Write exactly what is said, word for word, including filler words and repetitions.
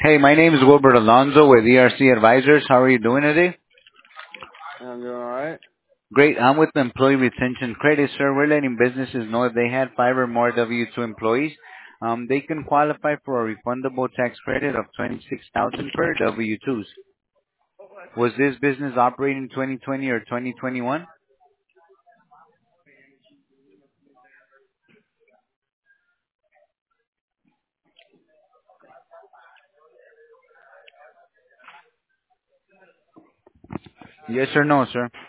Hey, my name is Wilbert Alonzo with E R C Advisors. How are you doing today? I'm doing alright. Great. I'm with Employee Retention Credit, sir. We're letting businesses know if they had five or more W two employees, um, they can qualify for a refundable tax credit of twenty-six thousand dollars per W twos. Was this business operating twenty twenty or twenty twenty-one? Yes or no, sir?